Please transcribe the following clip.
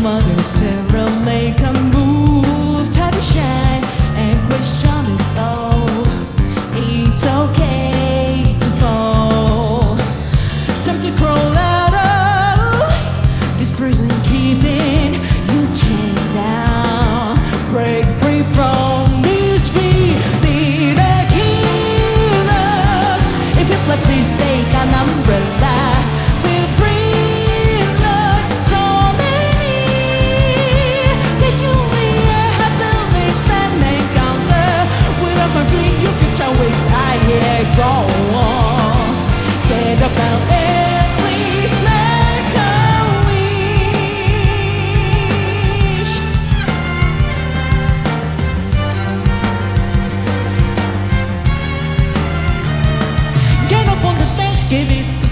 Mother Terra make a move, try to shine and question it all. It's okay to fall, time to crawl out of this prison keeping you chained down. Break free from this fear, be the healer. If you fly, please take an umbrella. Feel free, love so many that you may have buildings and encounter. Without my dream, you future ways I go on. Get up now and please make a wish. Get up on the stage, give it